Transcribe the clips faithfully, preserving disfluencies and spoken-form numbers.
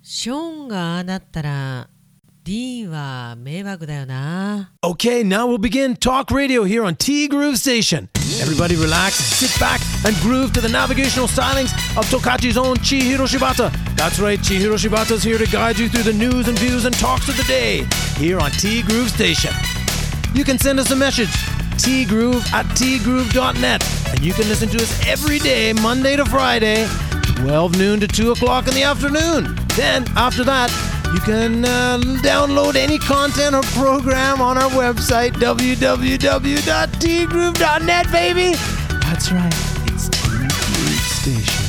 ショーンがああなったらディーンは迷惑だよな。 Okay, now we'll begin Talk Radio here on T Groove Station. Everybody relax, sit back, and groove to the navigational stylings of Tokachi's own Chihiro Shibata. That's right, Chihiro Shibata's here to guide you through the news and views and talks of the day here on T Groove Station. You can send us a message, tgroove at tgroove dot net, and you can listen to us every day, Monday to Friday, twelve noon to two o'clock in the afternoon. Then, after that, you can uh, download any content or program on our website, w w w dot t groove dot net, baby. That's right, it's T Groove Station.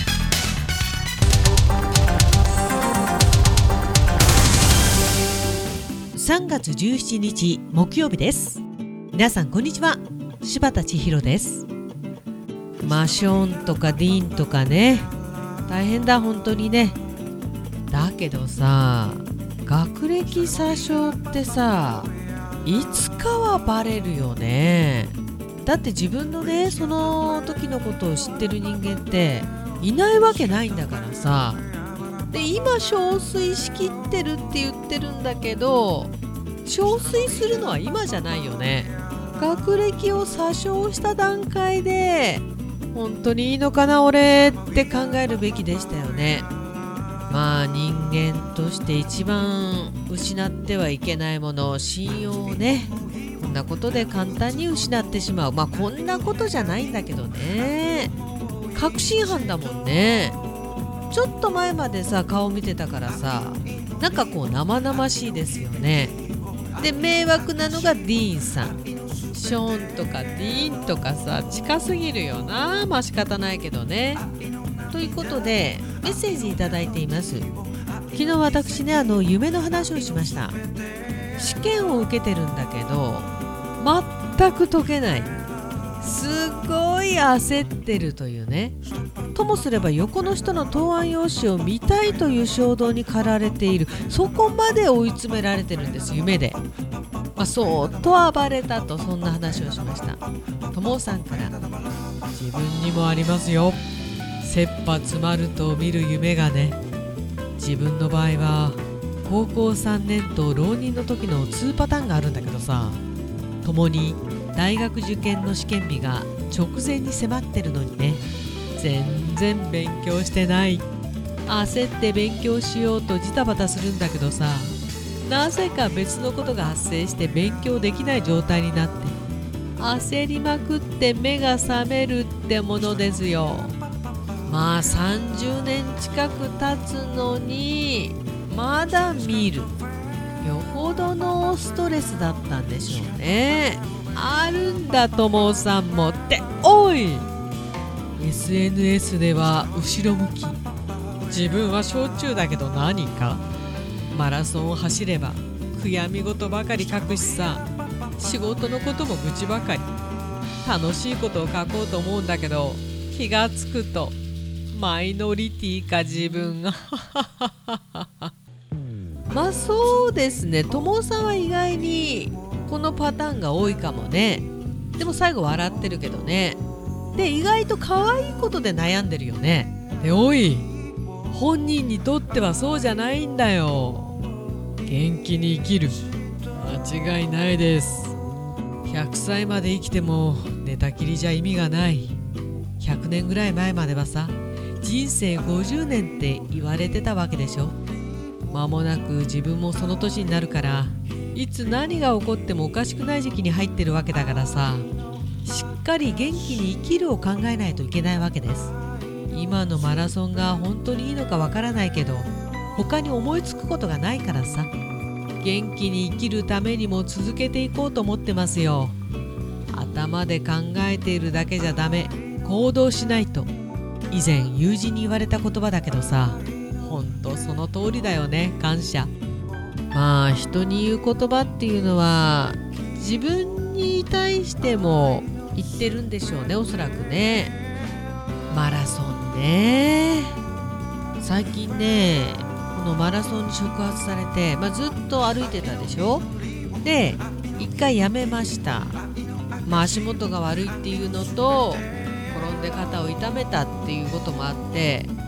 さんがつじゅうしちにち木曜日です。皆さんこんにちは、柴田千尋です。マショーンとかディーンとかね、大変だ本当にね。だけどさ、学歴詐称ってさ、いつかはバレるよね。だって自分のね、その時のことを知ってる人間っていないわけないんだからさ。で、今憔悴しきってるって言ってるんだけど、憔悴するのは今じゃないよね。学歴を詐称した段階で本当にいいのかな俺って考えるべきでしたよね。まあ人間として一番失ってはいけないもの、信用をね、こんなことで簡単に失ってしまう。まあこんなことじゃないんだけどね、確信犯だもんね。ちょっと前までさ顔見てたからさ、なんかこう生々しいですよね。で、迷惑なのがディーンさん、ショーンとかディーンとかさ、近すぎるよな。まあ仕方ないけどね。ということでメッセージいただいています。昨日私ね、あの夢の話をしました。試験を受けてるんだけど全く解けない、すごい焦ってるというね。ともすれば横の人の答案用紙を見たいという衝動に駆られている。そこまで追い詰められてるんです、夢で。まあ、そーっと暴れたと、そんな話をしました。ともさんから、自分にもありますよ、切羽詰まると見る夢がね。自分の場合は高校さんねんと浪人の時のにパターンがあるんだけどさ、ともに大学受験の試験日が直前に迫ってるのにね、全然勉強してない。焦って勉強しようとジタバタするんだけどさ、なぜか別のことが発生して勉強できない状態になって、焦りまくって目が覚めるってものですよ。まあさんじゅうねん近く経つのにまだ見る。よほどのストレスだったんでしょうね。あるんだともさんもって。おい、 エスエヌエス では後ろ向き、自分は焼酎だけど何かマラソンを走れば悔やみ事ばかり書くしさ、仕事のことも愚痴ばかり。楽しいことを書こうと思うんだけど、気がつくとマイノリティか自分がまあそうですね、ともさんは意外にこのパターンが多いかもね。でも最後笑ってるけどね。で、意外と可愛いことで悩んでるよね。で、おい、本人にとってはそうじゃないんだよ。元気に生きる、間違いないです。ひゃくさいまで生きても寝たきりじゃ意味がない。ひゃくねんぐらい前まではさ、人生ごじゅうねんって言われてたわけでしょ。間もなく自分もその年になるから、いつ何が起こってもおかしくない時期に入ってるわけだからさ、しっかり元気に生きるを考えないといけないわけです。今のマラソンが本当にいいのかわからないけど、他に思いつくことがないからさ、元気に生きるためにも続けていこうと思ってますよ。頭で考えているだけじゃダメ、行動しないと。以前友人に言われた言葉だけどさ、ほんとその通りだよね。感謝。まあ人に言う言葉っていうのは自分に対しても言ってるんでしょうね、おそらくね。マラソンね、最近ね、このマラソンに触発されて、まあ、ずっと歩いてたでしょ。で、一回やめました。まあ足元が悪いっていうのと、転んで肩を痛めたっていうこともあって、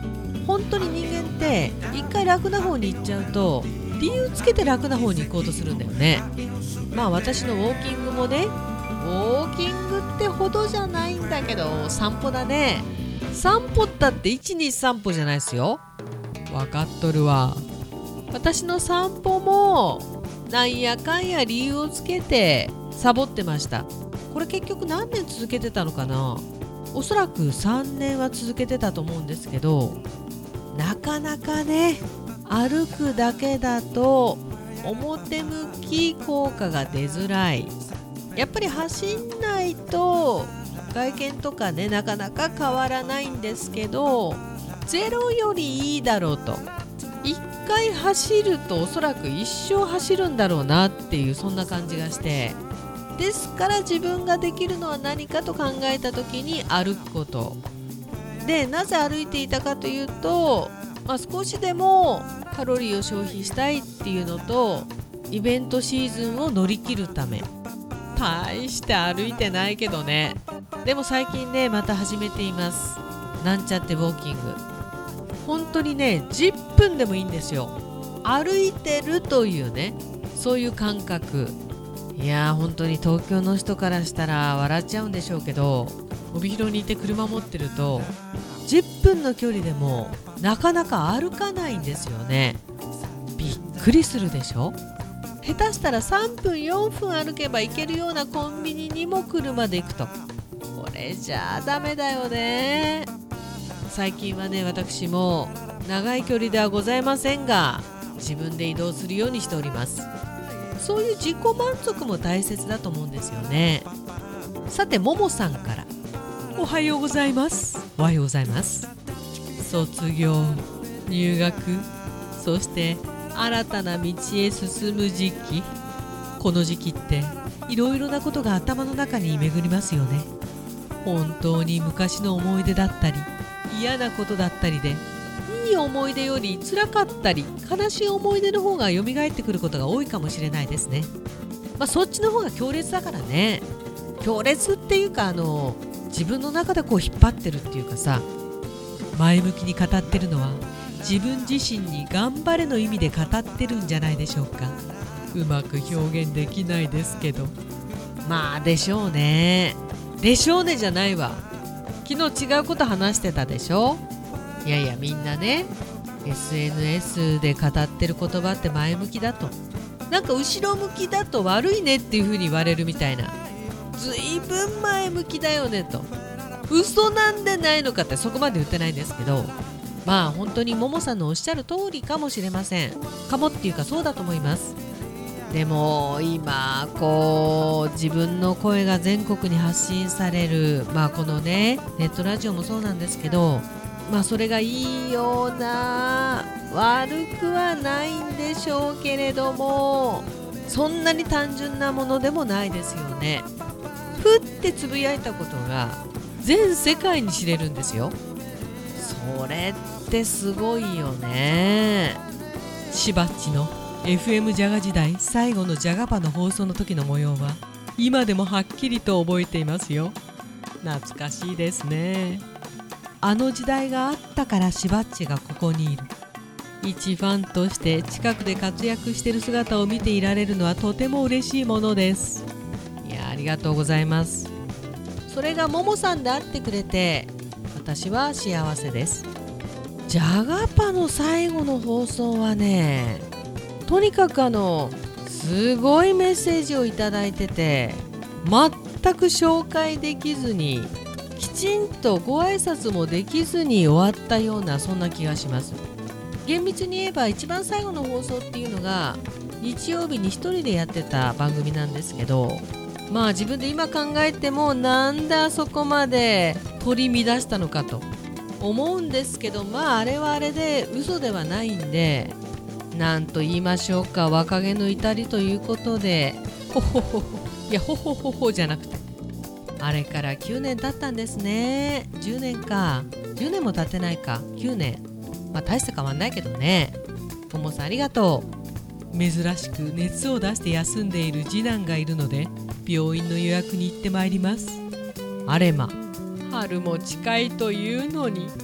本当に人間って一回楽な方に行っちゃうと理由つけて楽な方に行こうとするんだよね。まあ私のウォーキングもね、ウォーキングってほどじゃないんだけど散歩だね。散歩ったっていちにち散歩じゃないですよ。わかっとるわ。私の散歩もなんやかんや理由をつけてサボってました。これ結局何年続けてたのかな。おそらくさんねんは続けてたと思うんですけど、なかなかね歩くだけだと表向き効果が出づらい。やっぱり走んないと外見とかねなかなか変わらないんですけど、ゼロよりいいだろうと。一回走るとおそらく一生走るんだろうなっていう、そんな感じがして、ですから自分ができるのは何かと考えた時に歩くことで、なぜ歩いていたかというと、まあ、少しでもカロリーを消費したいっていうのと、イベントシーズンを乗り切るため。大して歩いてないけどね。でも最近ねまた始めています。なんちゃってウォーキング。本当にねじゅっぷんでもいいんですよ。歩いてるというね、そういう感覚。いやー本当に東京の人からしたら笑っちゃうんでしょうけど、帯広にいて車持ってるとじゅっぷんの距離でもなかなか歩かないんですよね。びっくりするでしょ。下手したらさんぷんよんぷん歩けば行けるようなコンビニにも車で行くと、これじゃあダメだよね。最近はね私も長い距離ではございませんが自分で移動するようにしております。そういう自己満足も大切だと思うんですよね。さてももさんから、おはようございます。おはようございます。卒業、入学、そして新たな道へ進む時期。この時期っていろいろなことが頭の中に巡りますよね。本当に昔の思い出だったり嫌なことだったりで、いい思い出より辛かったり悲しい思い出の方が蘇ってくることが多いかもしれないですね。まあそっちの方が強烈だからね。強烈っていうかあの自分の中でこう引っ張ってるっていうかさ、前向きに語ってるのは自分自身に頑張れの意味で語ってるんじゃないでしょうか。うまく表現できないですけど、まあでしょうね。でしょうねじゃないわ。昨日違うこと話してたでしょ。いやいやみんなね エスエヌエス で語ってる言葉って前向きだと、なんか後ろ向きだと悪いねっていう風に言われるみたいな。ずいぶん前向きだよねと。嘘なんでないのかってそこまで言ってないんですけど、まあ本当にももさんのおっしゃる通りかもしれません。かもっていうかそうだと思います。でも今こう自分の声が全国に発信される、まあこのねネットラジオもそうなんですけど、まあそれがいいような悪くはないんでしょうけれども、そんなに単純なものでもないですよね。ふってつぶやいたことが全世界に知れるんですよ。それってすごいよね。しばっちの エフエム ジャガ時代最後のジャガパの放送の時の模様は今でもはっきりと覚えていますよ。懐かしいですね。あの時代があったからしばっちがここにいる。一ファンとして近くで活躍している姿を見ていられるのはとても嬉しいものです。いやありがとうございます。それがももさんであってくれて私は幸せです。ジャガパの最後の放送はね、とにかくあのすごいメッセージをいただいてて、全く紹介できずにきちんとご挨拶もできずに終わったような、そんな気がします。厳密に言えば一番最後の放送っていうのが日曜日に一人でやってた番組なんですけど、まあ自分で今考えてもなんであそこまで取り乱したのかと思うんですけど、まああれはあれで嘘ではないんで、なんと言いましょうか、若気の至りということで、ほほほほ、いやほほほほじゃなくて、あれからきゅうねん経ったんですね。じゅうねんか、じゅうねんも経ってないか、きゅうねん。まあ大して変わんないけどね。ともさんありがとう。珍しく熱を出して休んでいる次男がいるので病院の予約に行ってまいります。あれま、春も近いというのに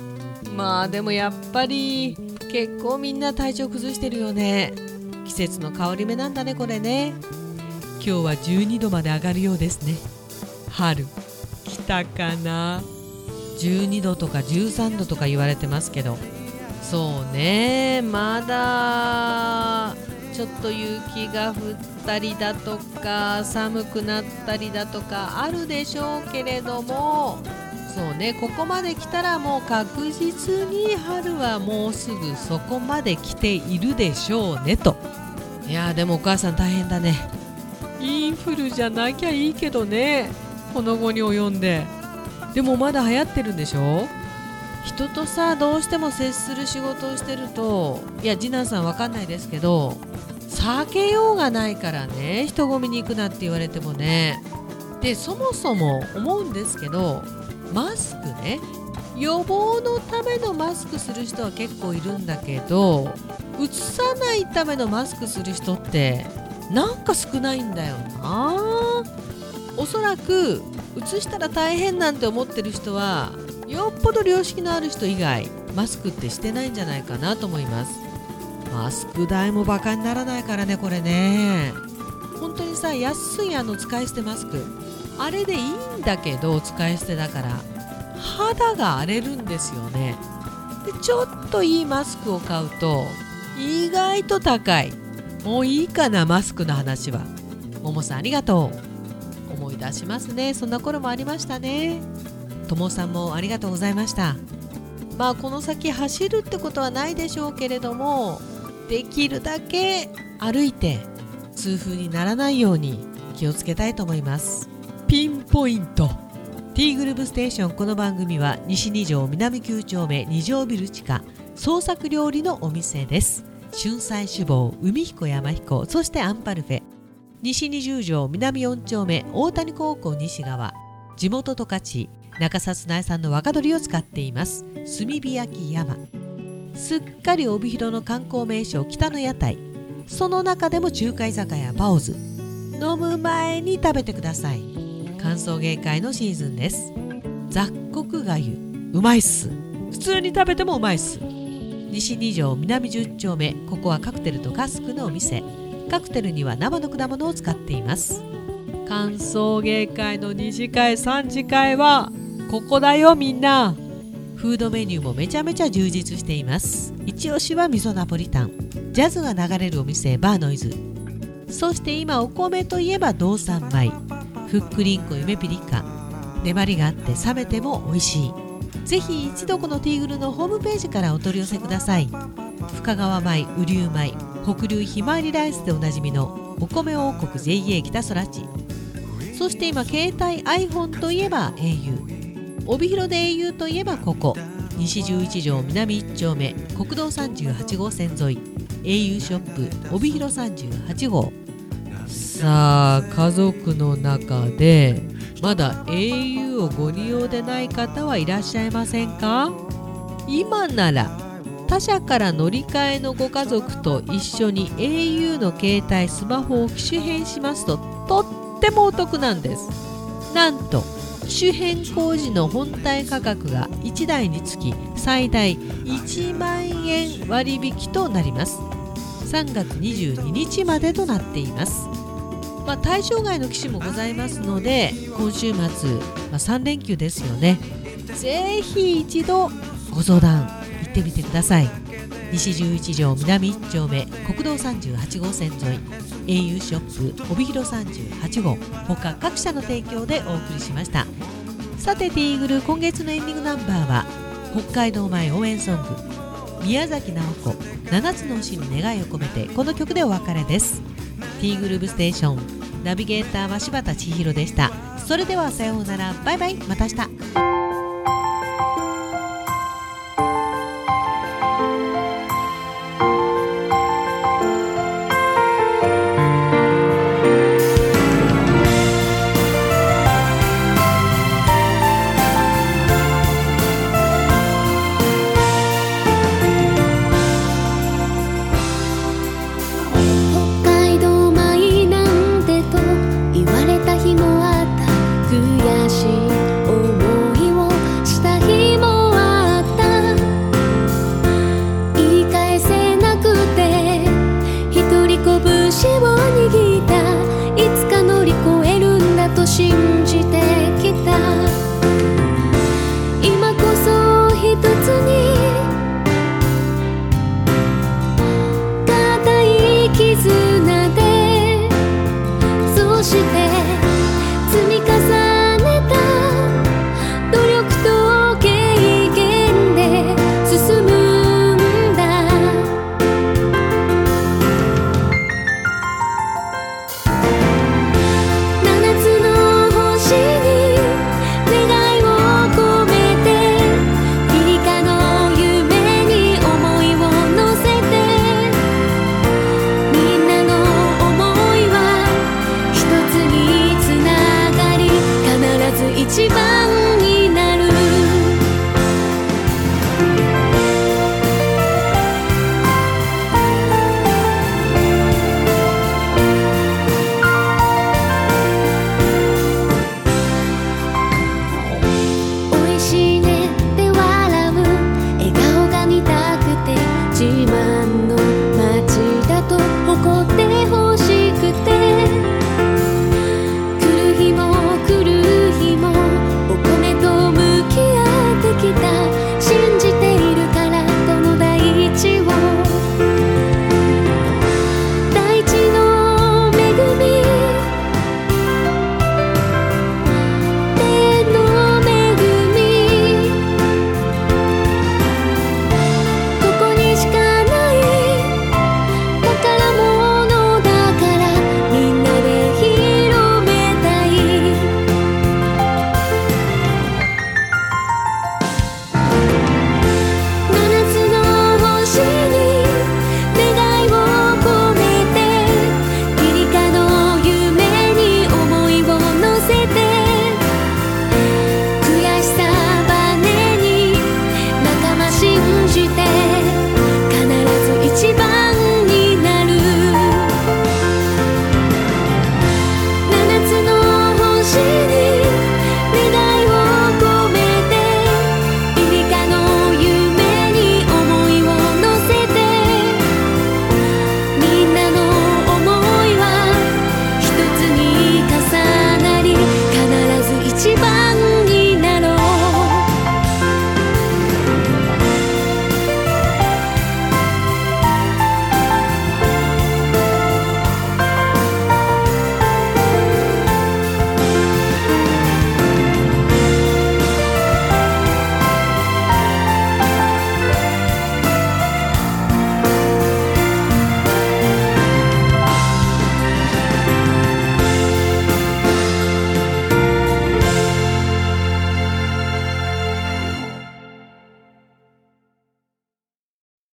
まあでもやっぱり結構みんな体調崩してるよね。季節の変わり目なんだねこれね。今日はじゅうにどまで上がるようですね。春来たかな。じゅうにどとかじゅうさんどとか言われてますけど、そうね、まだちょっと雪が降ったりだとか寒くなったりだとかあるでしょうけれども、そうね、ここまで来たらもう確実に春はもうすぐそこまで来ているでしょうねと。いやでもお母さん大変だね。インフルじゃなきゃいいけどね、この後に及んで。でもまだ流行ってるんでしょ。人とさどうしても接する仕事をしてると、いや次男さんわかんないですけど避けようがないからね、人混みに行くなって言われてもね。でそもそも思うんですけど、マスクね、予防のためのマスクする人は結構いるんだけど、うつさないためのマスクする人ってなんか少ないんだよな。おそらくうつしたら大変なんて思ってる人はよっぽど良識のある人以外マスクってしてないんじゃないかなと思います。マスク代もバカにならないからねこれね。本当にさ、安いあの使い捨てマスク、あれでいいんだけど使い捨てだから肌が荒れるんですよね。でちょっといいマスクを買うと意外と高い。もういいかなマスクの話は。ももさんありがとう。思い出しますね、そんな頃もありましたね。ともさんもありがとうございました。まあこの先走るってことはないでしょうけれども、できるだけ歩いて痛風にならないように気をつけたいと思います。ピンポイント T グループステーション。この番組は西に条南きゅう丁目に条ビル地下創作料理のお店です。春菜志望、海彦山彦、そしてアンパルフェ。西にじゅう条南よん丁目大谷高校西側、地元十勝中札内産の若鶏を使っています炭火焼き山。すっかり帯広の観光名所北の屋台、その中でも中華居酒屋パオズ。飲む前に食べてください。歓送迎会のシーズンです。雑穀がゆうまいっす。普通に食べてもうまいっす。西に条南じゅう丁目、ここはカクテルとカスクのお店。カクテルには生の果物を使っています。歓送迎会のに次会さん次会はここだよみんな。フードメニューもめちゃめちゃ充実しています。一押しは味噌ナポリタン、ジャズが流れるお店バーノイズ。そして今お米といえば道産米、ふっくりんこ夢ピリカ、粘りがあって冷めても美味しい。ぜひ一度このティーグルのホームページからお取り寄せください。深川米、雨竜米、北流ひまわりライスでおなじみのお米王国 ジェイエー 北空地。そして今携帯 iPhone といえば au、 帯広で au といえばここ西じゅういち条南いち丁目国道さんじゅうはち号線沿い au ショップ帯広さんじゅうはち号。さあ家族の中でまだ au をご利用でない方はいらっしゃいませんか？今なら他社から乗り換えのご家族と一緒に au の携帯スマホを機種変しますととってもお得なんです。なんと機種変工時の本体価格がいちだいにつき最大いちまんえん割引となります。さんがつにじゅうににちまでとなっています。まあ、対象外の機種もございますので今週末、まあ、さん連休ですよね。ぜひ一度ご相談行ってみてください。西じゅういち条南いち丁目国道さんじゅうはち号線沿い au ショップ帯広さんじゅうはち号他各社の提供でお送りしました。さて T グル今月のエンディングナンバーは北海道米応援ソング宮崎直子ななつの牛に願いを込めて、この曲でお別れです。 T グルーブステーションナビゲーターは柴田千尋でした。それではさようなら、バイバイ、また明日。